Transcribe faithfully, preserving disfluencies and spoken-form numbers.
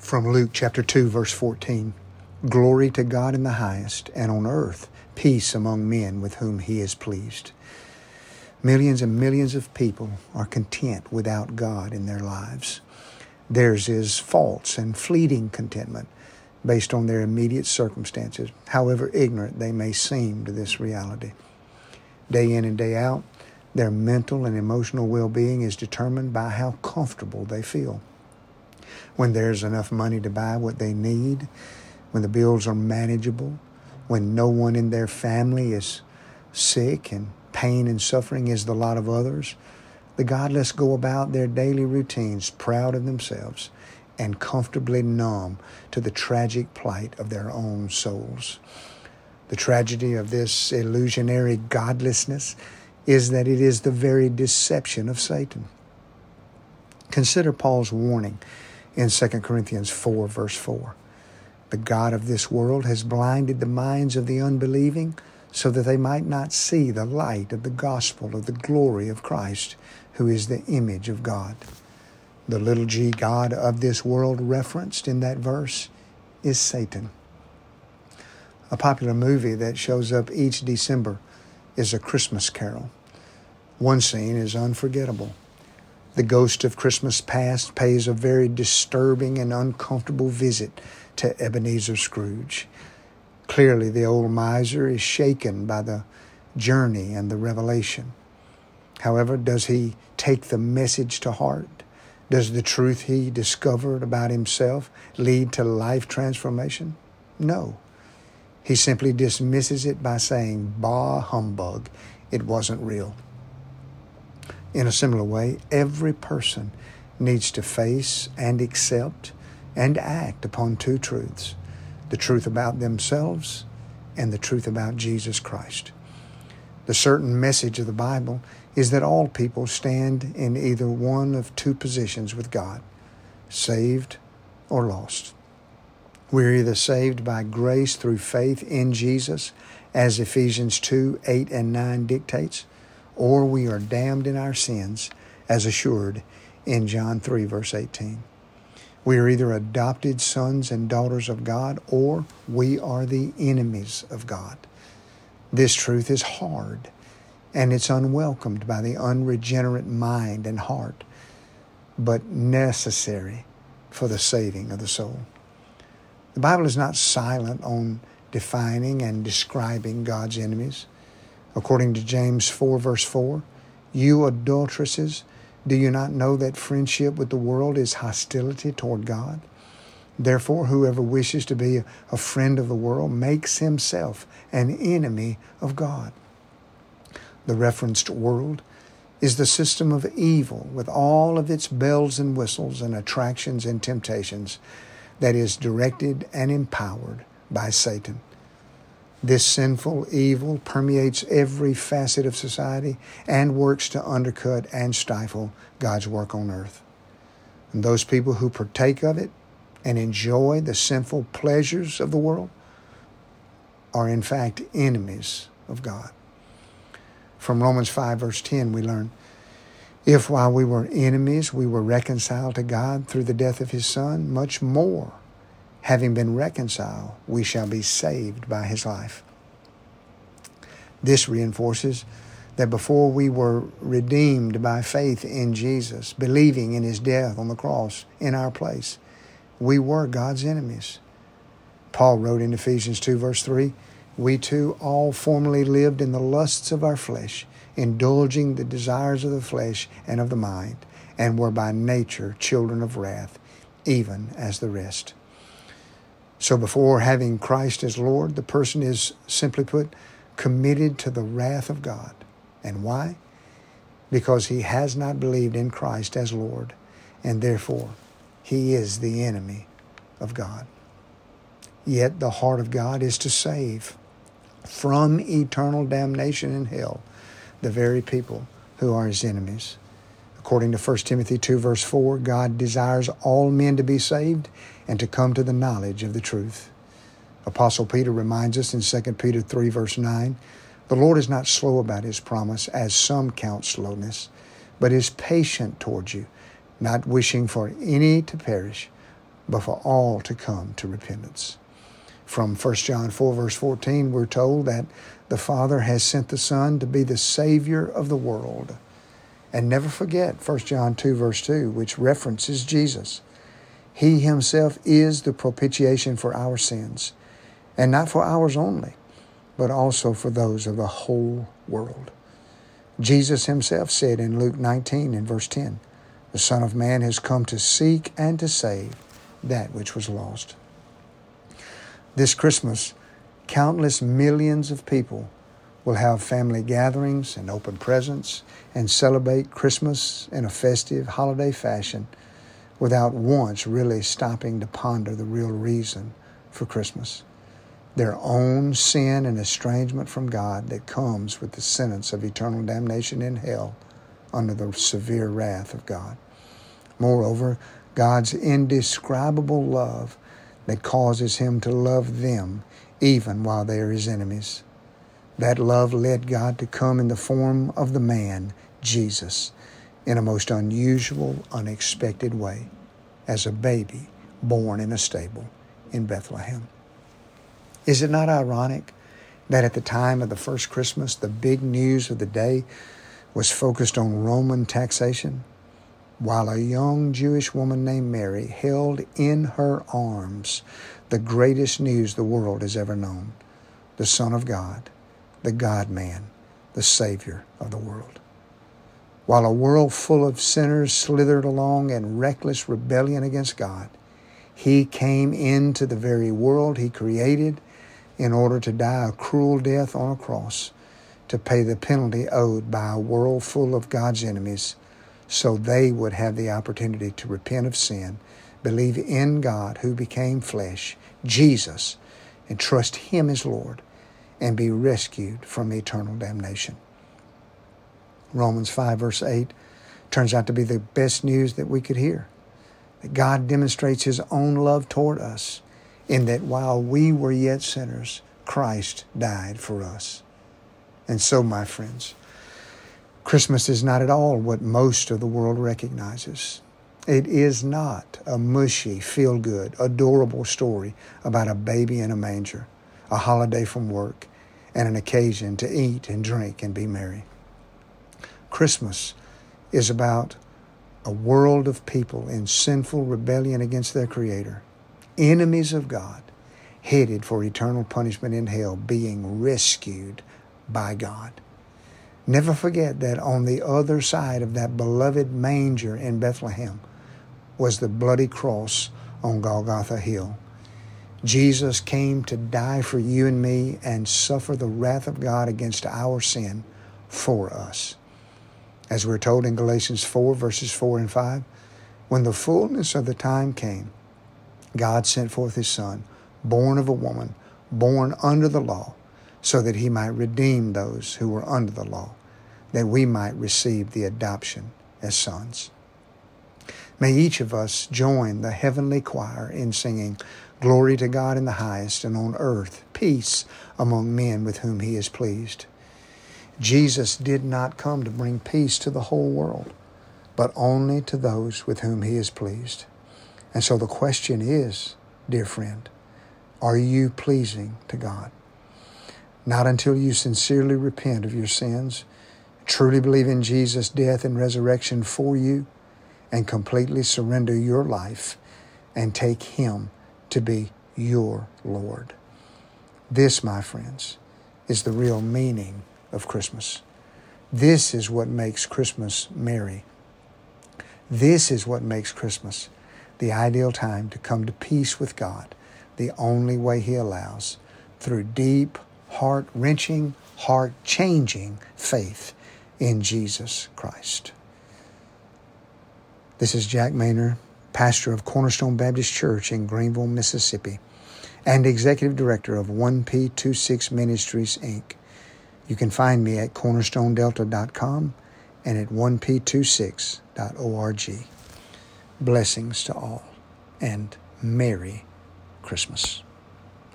From Luke chapter two, verse fourteen. Glory to God in the highest, and on earth peace among men with whom he is pleased. Millions and millions of people are content without God in their lives. Theirs is false and fleeting contentment based on their immediate circumstances, however ignorant they may seem to this reality. Day in and day out, their mental and emotional well-being is determined by how comfortable they feel. When there's enough money to buy what they need, when the bills are manageable, when no one in their family is sick and pain and suffering is the lot of others, the godless go about their daily routines proud of themselves and comfortably numb to the tragic plight of their own souls. The tragedy of this illusionary godlessness is that it is the very deception of Satan. Consider Paul's warning in Second Corinthians four, verse four. The God of this world has blinded the minds of the unbelieving so that they might not see the light of the gospel of the glory of Christ, who is the image of God. The little g God of this world referenced in that verse is Satan. A popular movie that shows up each December is A Christmas Carol. One scene is unforgettable. The ghost of Christmas past pays a very disturbing and uncomfortable visit to Ebenezer Scrooge. Clearly, the old miser is shaken by the journey and the revelation. However, does he take the message to heart? Does the truth he discovered about himself lead to life transformation? No. He simply dismisses it by saying, "Bah humbug, it wasn't real." In a similar way, every person needs to face and accept and act upon two truths, the truth about themselves and the truth about Jesus Christ. The certain message of the Bible is that all people stand in either one of two positions with God, saved or lost. We're either saved by grace through faith in Jesus, as Ephesians two, eight and nine dictates, or we are damned in our sins, as assured in John three, verse eighteen. We are either adopted sons and daughters of God, or we are the enemies of God. This truth is hard, and it's unwelcomed by the unregenerate mind and heart, but necessary for the saving of the soul. The Bible is not silent on defining and describing God's enemies. According to James four, verse four, "You adulteresses, do you not know that friendship with the world is hostility toward God? Therefore, whoever wishes to be a friend of the world makes himself an enemy of God." The referenced world is the system of evil with all of its bells and whistles and attractions and temptations that is directed and empowered by Satan. This sinful evil permeates every facet of society and works to undercut and stifle God's work on earth. And those people who partake of it and enjoy the sinful pleasures of the world are in fact enemies of God. From Romans five, verse ten, we learn, "If while we were enemies, we were reconciled to God through the death of his Son, much more, having been reconciled, we shall be saved by his life." This reinforces that before we were redeemed by faith in Jesus, believing in his death on the cross in our place, we were God's enemies. Paul wrote in Ephesians two, verse three, "We too all formerly lived in the lusts of our flesh, indulging the desires of the flesh and of the mind, and were by nature children of wrath, even as the rest." So before having Christ as Lord, the person is, simply put, committed to the wrath of God. And why? Because he has not believed in Christ as Lord, and therefore he is the enemy of God. Yet the heart of God is to save from eternal damnation in hell the very people who are his enemies. According to First Timothy two, verse four, God desires all men to be saved and to come to the knowledge of the truth. Apostle Peter reminds us in Second Peter three, verse nine, "The Lord is not slow about his promise, as some count slowness, but is patient toward you, not wishing for any to perish, but for all to come to repentance. From First John four, verse fourteen, we're told that the Father has sent the Son to be the Savior of the world. And never forget First John two, verse two, which references Jesus. He himself is the propitiation for our sins, and not for ours only, but also for those of the whole world. Jesus himself said in Luke nineteen and verse ten, the Son of Man has come to seek and to save that which was lost. This Christmas, countless millions of people will have family gatherings and open presents and celebrate Christmas in a festive holiday fashion without once really stopping to ponder the real reason for Christmas. Their own sin and estrangement from God that comes with the sentence of eternal damnation in hell under the severe wrath of God. Moreover, God's indescribable love that causes him to love them even while they are his enemies. That love led God to come in the form of the man, Jesus, in a most unusual, unexpected way, as a baby born in a stable in Bethlehem. Is it not ironic that at the time of the first Christmas, the big news of the day was focused on Roman taxation, while a young Jewish woman named Mary held in her arms the greatest news the world has ever known, the Son of God, the God-man, the Savior of the world. While a world full of sinners slithered along in reckless rebellion against God, he came into the very world he created in order to die a cruel death on a cross, to pay the penalty owed by a world full of God's enemies, so they would have the opportunity to repent of sin, believe in God who became flesh, Jesus, and trust him as Lord, and be rescued from eternal damnation. Romans five, verse eight, turns out to be the best news that we could hear. That God demonstrates his own love toward us, in that while we were yet sinners, Christ died for us. And so, my friends, Christmas is not at all what most of the world recognizes. It is not a mushy, feel-good, adorable story about a baby in a manger, a holiday from work, and an occasion to eat and drink and be merry. Christmas is about a world of people in sinful rebellion against their Creator, enemies of God, headed for eternal punishment in hell, being rescued by God. Never forget that on the other side of that beloved manger in Bethlehem was the bloody cross on Golgotha Hill. Jesus came to die for you and me and suffer the wrath of God against our sin for us. As we're told in Galatians four, verses four and five, when the fullness of the time came, God sent forth his Son, born of a woman, born under the law, so that he might redeem those who were under the law, that we might receive the adoption as sons. May each of us join the heavenly choir in singing, "Glory to God in the highest, and on earth peace among men with whom he is pleased." Jesus did not come to bring peace to the whole world, but only to those with whom he is pleased. And so the question is, dear friend, are you pleasing to God? Not until you sincerely repent of your sins, truly believe in Jesus' death and resurrection for you, and completely surrender your life and take him to be your Lord. This, my friends, is the real meaning of Christmas. This is what makes Christmas merry. This is what makes Christmas the ideal time to come to peace with God, the only way he allows, through deep, heart-wrenching, heart-changing faith in Jesus Christ. This is Jack Maynard, pastor of Cornerstone Baptist Church in Greenville, Mississippi, and executive director of one P twenty-six Ministries, Incorporated. You can find me at cornerstone delta dot com and at one P twenty-six dot org. Blessings to all, and Merry Christmas.